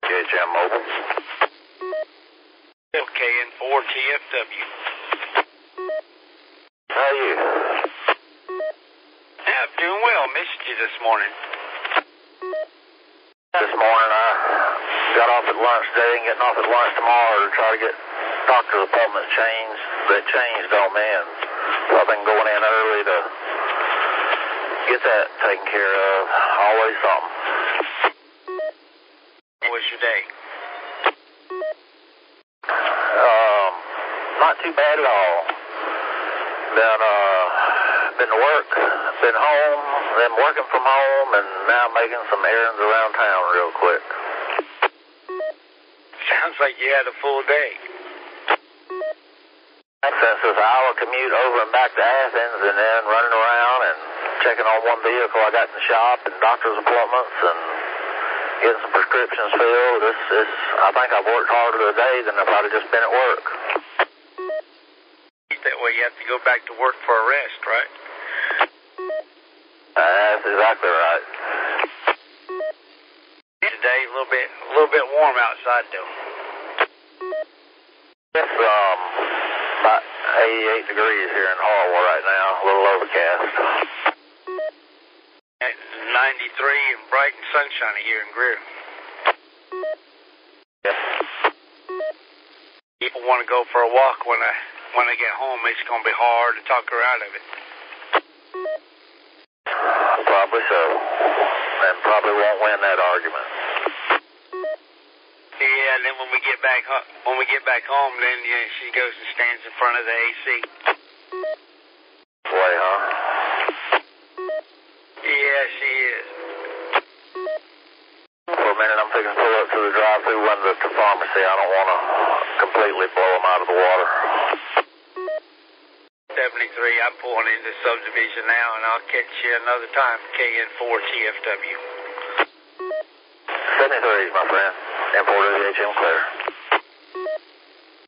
KHM Mobile. KN4TFW. How are you? Yeah, I'm doing well. Missed you this morning. This morning I got off at lunch today and getting off at lunch tomorrow to try to get doctor's appointments changed. They changed on me, and so I've been going in early to get that taken care of. Always something. How was your day? Not too bad at all. Been to work, been home, then working from home, and now making some errands around town real quick. Sounds like you had a full day. Since this hour commute over and back to Athens, and then running around and checking on one vehicle I got in the shop, and doctor's appointments, and getting some prescriptions filled. I think I've worked harder today than if I'd have just been at work. That way you have to go back to work for a rest, right? That's exactly right. Today a little bit warm outside though. It's about 88 degrees here in Harwell right now, a little overcast. At 93 and bright and sunshiny here in Greer. Yeah. People want to go for a walk when I get home. It's going to be hard to talk her out of it. Probably so. And probably won't win that argument. Yeah, and then when we get back home, then she goes and stands in front of the AC. Way, huh? Yeah, she is. For a minute, I'm thinking pull up to the drive-through window at the pharmacy. I don't want to completely blow them out of the water. 73, I'm pulling into subdivision now, and I'll catch you another time. KN4TFW. 73, my friend. M4WHM clear.